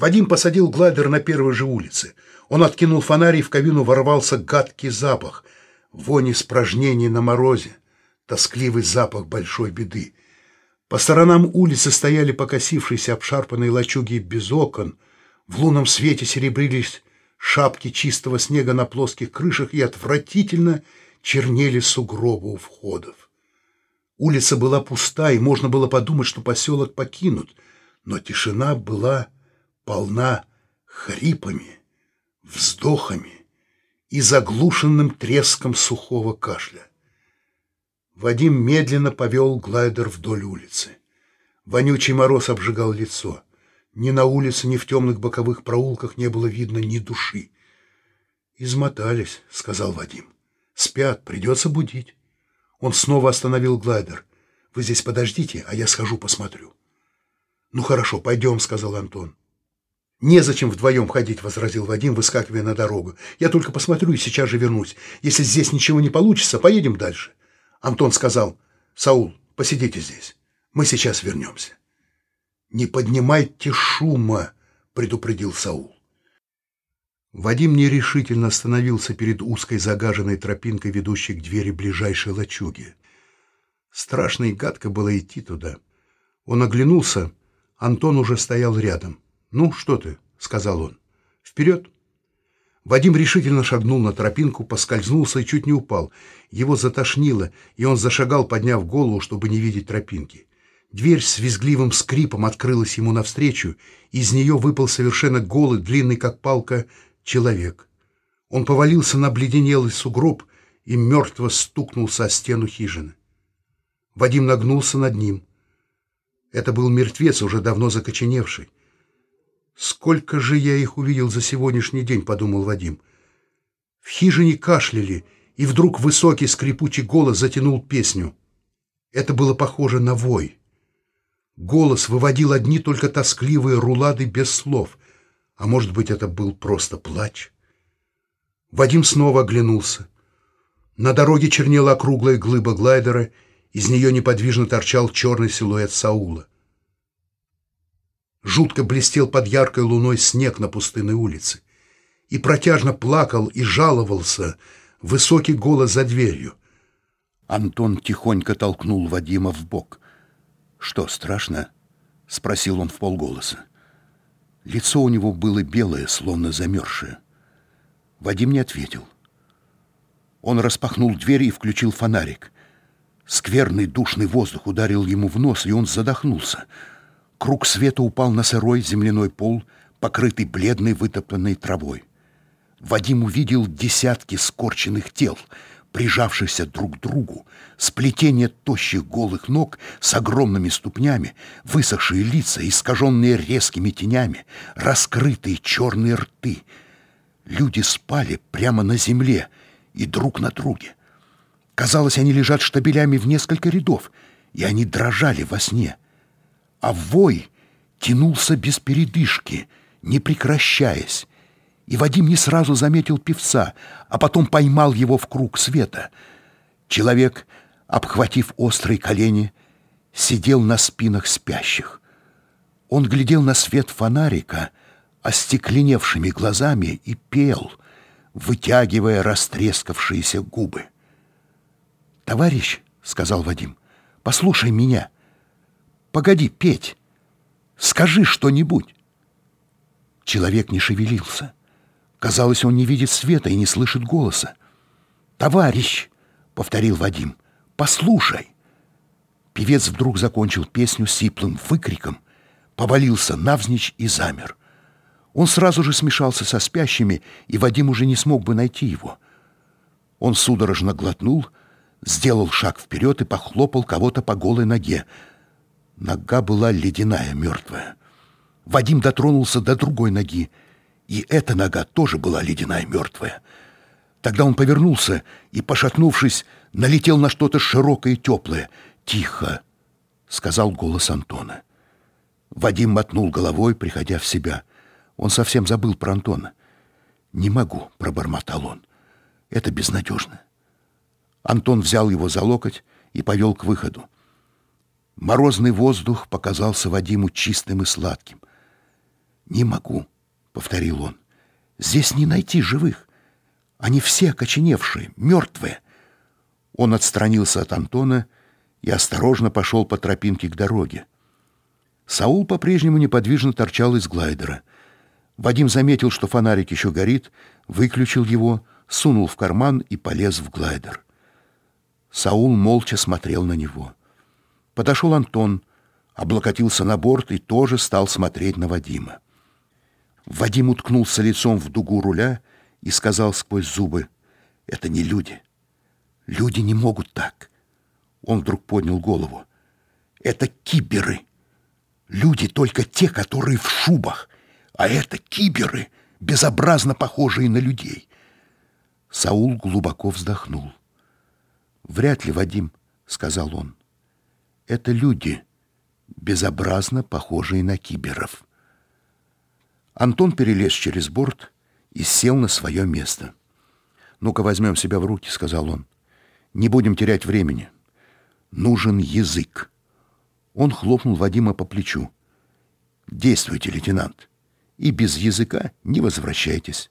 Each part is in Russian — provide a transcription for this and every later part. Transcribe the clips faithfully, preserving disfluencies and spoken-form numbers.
Вадим посадил глайдер на первой же улице. Он откинул фонарь, и в кабину ворвался гадкий запах. Вонь испражнений на морозе. Тоскливый запах большой беды. По сторонам улицы стояли покосившиеся обшарпанные лачуги без окон. В лунном свете серебрились шапки чистого снега на плоских крышах и отвратительно чернели сугробы у входов. Улица была пуста, и можно было подумать, что поселок покинут, но тишина была полна хрипами, вздохами и заглушенным треском сухого кашля. Вадим медленно повел глайдер вдоль улицы. Вонючий мороз обжигал лицо. Ни на улице, ни в темных боковых проулках не было видно ни души. «Измотались», — сказал Вадим. «Спят, придется будить». Он снова остановил глайдер. «Вы здесь подождите, а я схожу посмотрю». «Ну хорошо, пойдем», — сказал Антон. «Незачем вдвоем ходить», — возразил Вадим, выскакивая на дорогу. «Я только посмотрю и сейчас же вернусь. Если здесь ничего не получится, поедем дальше». Антон сказал: «Саул, посидите здесь. Мы сейчас вернемся». «Не поднимайте шума», — предупредил Саул. Вадим нерешительно остановился перед узкой загаженной тропинкой, ведущей к двери ближайшей лачуги. Страшно и гадко было идти туда. Он оглянулся. Антон уже стоял рядом. «Ну, что ты?» — сказал он. «Вперед!» Вадим решительно шагнул на тропинку, поскользнулся и чуть не упал. Его затошнило, и он зашагал, подняв голову, чтобы не видеть тропинки. Дверь с визгливым скрипом открылась ему навстречу, и из нее выпал совершенно голый, длинный как палка, человек. Он повалился на обледенелый сугроб и мертво стукнулся о стену хижины. Вадим нагнулся над ним. Это был мертвец, уже давно закоченевший. «Сколько же я их увидел за сегодняшний день», — подумал Вадим. В хижине кашляли, и вдруг высокий скрипучий голос затянул песню. Это было похоже на вой. Голос выводил одни только тоскливые рулады без слов, а может быть, это был просто плач. Вадим снова оглянулся. На дороге чернела округлая глыба глайдера, из нее неподвижно торчал черный силуэт Саула. Жутко блестел под яркой луной снег на пустынной улице. И протяжно плакал и жаловался высокий голос за дверью. Антон тихонько толкнул Вадима в бок. «Что, страшно?» — спросил он вполголоса. Лицо у него было белое, словно замерзшее. Вадим не ответил. Он распахнул дверь и включил фонарик. Скверный душный воздух ударил ему в нос, и он задохнулся. Круг света упал на сырой земляной пол, покрытый бледной вытоптанной травой. Вадим увидел десятки скорченных тел, прижавшихся друг к другу, сплетение тощих голых ног с огромными ступнями, высохшие лица, искаженные резкими тенями, раскрытые черные рты. Люди спали прямо на земле и друг на друге. Казалось, они лежат штабелями в несколько рядов, и они дрожали во сне. А вой тянулся без передышки, не прекращаясь. И Вадим не сразу заметил певца, а потом поймал его в круг света. Человек, обхватив острые колени, сидел на спинах спящих. Он глядел на свет фонарика остекленевшими глазами и пел, вытягивая растрескавшиеся губы. «Товарищ, — сказал Вадим, — послушай меня. Погоди петь. Скажи что-нибудь». Человек не шевелился. Казалось, он не видит света и не слышит голоса. «Товарищ, — повторил Вадим, — послушай». Певец вдруг закончил песню сиплым выкриком, повалился навзничь и замер. Он сразу же смешался со спящими, и Вадим уже не смог бы найти его. Он судорожно глотнул, сделал шаг вперед и похлопал кого-то по голой ноге. Нога была ледяная, мертвая. Вадим дотронулся до другой ноги, и эта нога тоже была ледяная, мертвая. Тогда он повернулся и, пошатнувшись, налетел на что-то широкое и теплое. «Тихо!» — сказал голос Антона. Вадим мотнул головой, приходя в себя. Он совсем забыл про Антона. «Не могу», — пробормотал он. «Это безнадежно». Антон взял его за локоть и повел к выходу. Морозный воздух показался Вадиму чистым и сладким. «Не могу», — повторил он. «Здесь не найти живых. Они все окоченевшие, мертвые». Он отстранился от Антона и осторожно пошел по тропинке к дороге. Саул по-прежнему неподвижно торчал из глайдера. Вадим заметил, что фонарик еще горит, выключил его, сунул в карман и полез в глайдер. Саул молча смотрел на него. Подошел Антон, облокотился на борт и тоже стал смотреть на Вадима. Вадим уткнулся лицом в дугу руля и сказал сквозь зубы: «Это не люди. Люди не могут так». Он вдруг поднял голову. «Это киберы. Люди только те, которые в шубах, а это киберы, безобразно похожие на людей». Саул глубоко вздохнул. «Вряд ли, Вадим», — сказал он. «Это люди, безобразно похожие на киберов». Антон перелез через борт и сел на свое место. «Ну-ка, возьмем себя в руки», — сказал он. «Не будем терять времени. Нужен язык». Он хлопнул Вадима по плечу. «Действуйте, лейтенант, и без языка не возвращайтесь».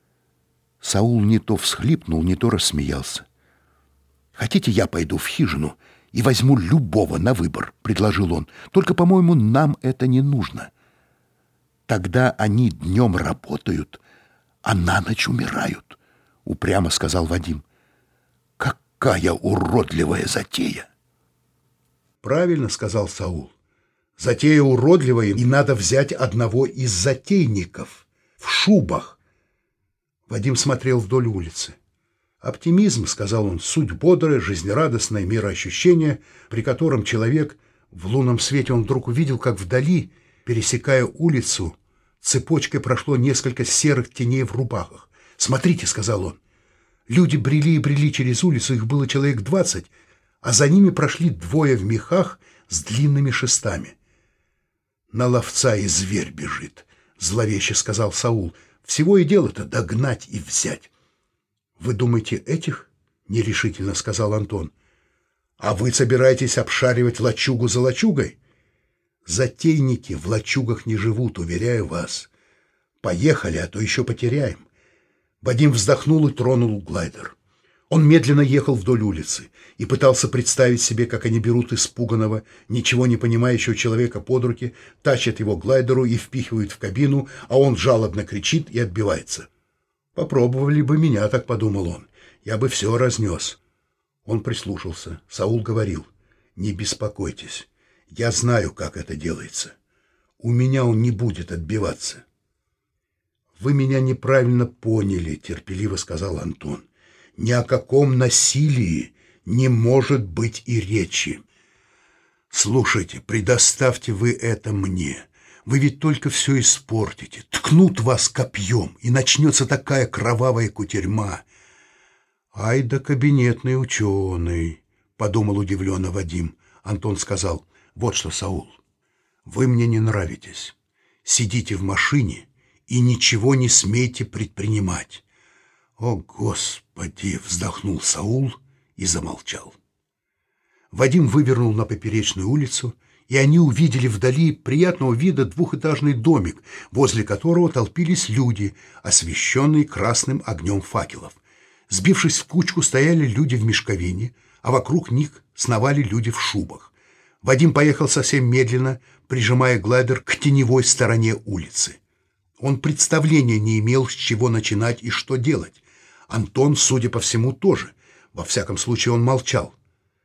Саул не то всхлипнул, не то рассмеялся. «Хотите, я пойду в хижину и возьму любого на выбор?» — предложил он. «Только, по-моему, нам это не нужно. Тогда они днем работают, а на ночь умирают», — упрямо сказал Вадим. «Какая уродливая затея!» «Правильно», — сказал Саул. «Затея уродливая, и надо взять одного из затейников в шубах». Вадим смотрел вдоль улицы. «Оптимизм», — сказал он, — «суть бодрое, жизнерадостное мироощущение, при котором человек в лунном свете он вдруг увидел, как вдали, пересекая улицу, цепочкой прошло несколько серых теней в рубахах. «Смотрите», — сказал он, — «люди брели и брели через улицу, их было человек двадцать, а за ними прошли двое в мехах с длинными шестами». «На ловца и зверь бежит», — зловеще сказал Саул. «Всего и дело-то догнать и взять». «Вы думаете, этих?» — нерешительно сказал Антон. «А вы собираетесь обшаривать лачугу за лачугой?» «Затейники в лачугах не живут, уверяю вас. Поехали, а то еще потеряем». Вадим вздохнул и тронул глайдер. Он медленно ехал вдоль улицы и пытался представить себе, как они берут испуганного, ничего не понимающего человека под руки, тащат его к глайдеру и впихивают в кабину, а он жалобно кричит и отбивается. «Попробовали бы меня, — так подумал он, — я бы все разнес». Он прислушался. Саул говорил: «Не беспокойтесь, я знаю, как это делается. У меня он не будет отбиваться». «Вы меня неправильно поняли», — терпеливо сказал Антон. «Ни о каком насилии не может быть и речи. Слушайте, предоставьте вы это мне. Вы ведь только все испортите. Ткнут вас копьем, и начнется такая кровавая кутерьма». «Ай да кабинетный ученый», — подумал удивленно Вадим. Антон сказал: «Вот что, Саул, вы мне не нравитесь. Сидите в машине и ничего не смейте предпринимать». «О, Господи!» — вздохнул Саул и замолчал. Вадим вывернул на поперечную улицу, и они увидели вдали приятного вида двухэтажный домик, возле которого толпились люди, освещенные красным огнем факелов. Сбившись в кучку, стояли люди в мешковине, а вокруг них сновали люди в шубах. Вадим поехал совсем медленно, прижимая глайдер к теневой стороне улицы. Он представления не имел, с чего начинать и что делать. Антон, судя по всему, тоже. Во всяком случае, он молчал.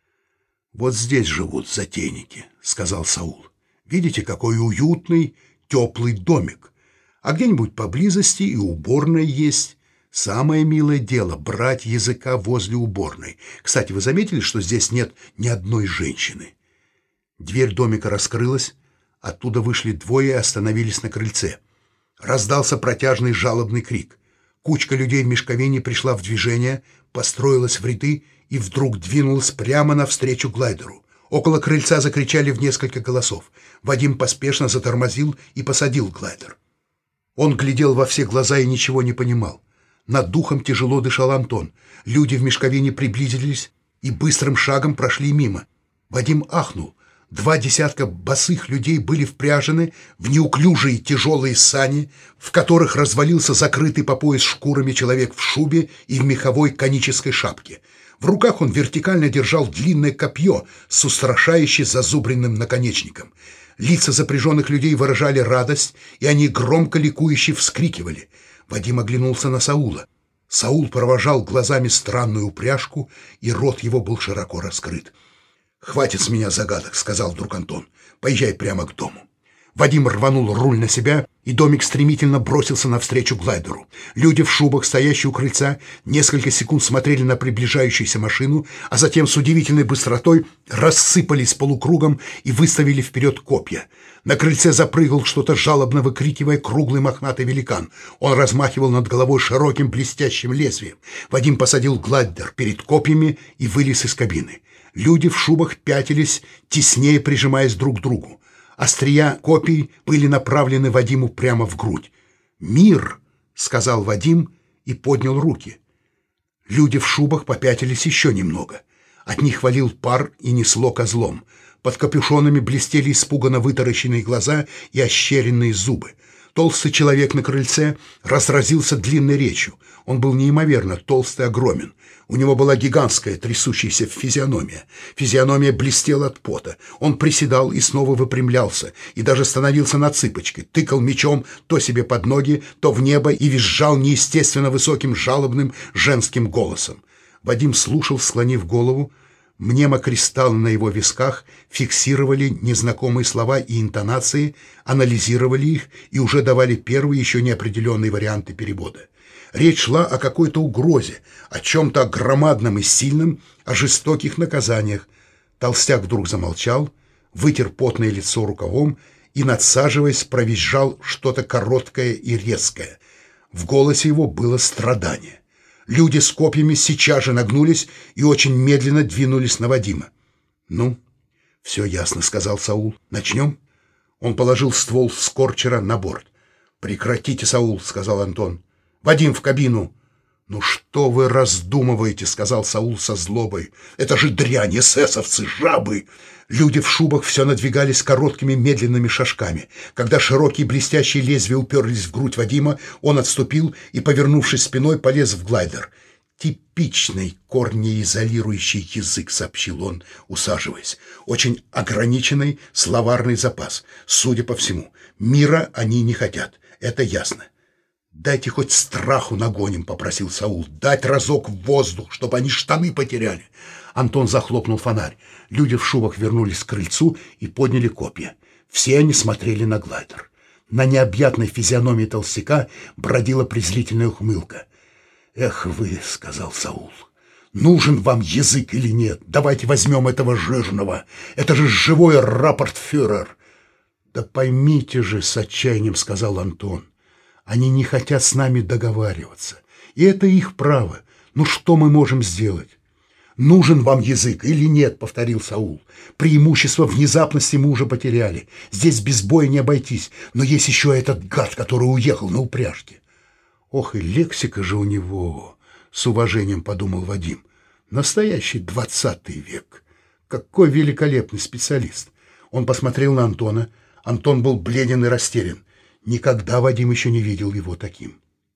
«Вот здесь живут затейники», — сказал Саул. «Видите, какой уютный, теплый домик. А где-нибудь поблизости и уборная есть. Самое милое дело — брать языка возле уборной. Кстати, вы заметили, что здесь нет ни одной женщины?» Дверь домика раскрылась. Оттуда вышли двое и остановились на крыльце. Раздался протяжный жалобный крик. Кучка людей в мешковине пришла в движение, построилась в ряды и вдруг двинулась прямо навстречу глайдеру. Около крыльца закричали в несколько голосов. Вадим поспешно затормозил и посадил глайдер. Он глядел во все глаза и ничего не понимал. Над духом тяжело дышал Антон. Люди в мешковине приблизились и быстрым шагом прошли мимо. Вадим ахнул. Два десятка босых людей были впряжены в неуклюжие тяжелые сани, в которых развалился закрытый по пояс шкурами человек в шубе и в меховой конической шапке. В руках он вертикально держал длинное копье с устрашающе зазубренным наконечником. Лица запряженных людей выражали радость, и они громко ликующе вскрикивали. Вадим оглянулся на Саула. Саул провожал глазами странную упряжку, и рот его был широко раскрыт. «Хватит с меня загадок», — сказал вдруг Антон. «Поезжай прямо к дому». Вадим рванул руль на себя, и домик стремительно бросился навстречу глайдеру. Люди в шубах, стоящие у крыльца, несколько секунд смотрели на приближающуюся машину, а затем с удивительной быстротой рассыпались полукругом и выставили вперед копья. На крыльце запрыгал что-то жалобно выкрикивая круглый мохнатый великан. Он размахивал над головой широким блестящим лезвием. Вадим посадил глайдер перед копьями и вылез из кабины. Люди в шубах пятились, теснее прижимаясь друг к другу. Острия копий были направлены Вадиму прямо в грудь. «Мир!» — сказал Вадим и поднял руки. Люди в шубах попятились еще немного. От них валил пар и несло козлом. Под капюшонами блестели испуганно вытаращенные глаза и ощеренные зубы. Толстый человек на крыльце разразился длинной речью. Он был неимоверно толстый и огромен. У него была гигантская трясущаяся физиономия. Физиономия блестела от пота. Он приседал и снова выпрямлялся, и даже становился на цыпочки, тыкал мечом то себе под ноги, то в небо и визжал неестественно высоким жалобным женским голосом. Вадим слушал, склонив голову. Мнемокристаллы на его висках фиксировали незнакомые слова и интонации, анализировали их и уже давали первые еще неопределенные варианты перевода. Речь шла о какой-то угрозе, о чем-то громадном и сильном, о жестоких наказаниях. Толстяк вдруг замолчал, вытер потное лицо рукавом и, надсаживаясь, провизжал что-то короткое и резкое. В голосе его было страдание. Люди с копьями сейчас же нагнулись и очень медленно двинулись на Вадима. «Ну, все ясно», — сказал Саул. «Начнем?» Он положил ствол Скорчера на борт. «Прекратите, Саул», — сказал Антон. «Вадим, в кабину!» «Ну что вы раздумываете?» — сказал Саул со злобой. «Это же дрянь, эсэсовцы, жабы!» Люди в шубах все надвигались короткими медленными шажками. Когда широкие блестящие лезвия уперлись в грудь Вадима, он отступил и, повернувшись спиной, полез в глайдер. «Типичный корнеизолирующий язык», — сообщил он, усаживаясь. «Очень ограниченный словарный запас. Судя по всему, мира они не хотят. Это ясно». «Дайте хоть страху нагоним», — попросил Саул. «Дать разок в воздух, чтобы они штаны потеряли». Антон захлопнул фонарь. Люди в шубах вернулись к крыльцу и подняли копья. Все они смотрели на глайдер. На необъятной физиономии толстяка бродила презрительная ухмылка. «Эх вы», — сказал Саул, — «нужен вам язык или нет? Давайте возьмем этого жирного. Это же живой рапортфюрер». «Да поймите же», — с отчаянием сказал Антон, — «они не хотят с нами договариваться. И это их право. Ну что мы можем сделать?» «Нужен вам язык или нет?» — повторил Саул. «Преимущество внезапности мы уже потеряли. Здесь без боя не обойтись. Но есть еще этот гад, который уехал на упряжке». «Ох, и лексика же у него!» — с уважением подумал Вадим. «Настоящий двадцатый век. Какой великолепный специалист!» Он посмотрел на Антона. Антон был бледен и растерян. Никогда Вадим еще не видел его таким.